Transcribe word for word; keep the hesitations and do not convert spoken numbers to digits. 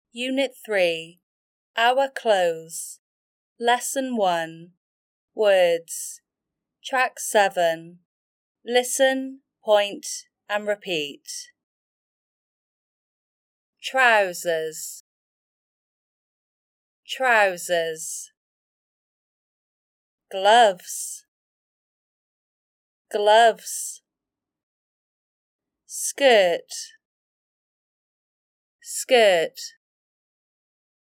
Unit three, Our Clothes, Lesson one, Words, Track seven. Listen, point and repeat. Trousers, trousers. Gloves, gloves. Skirt, skirt.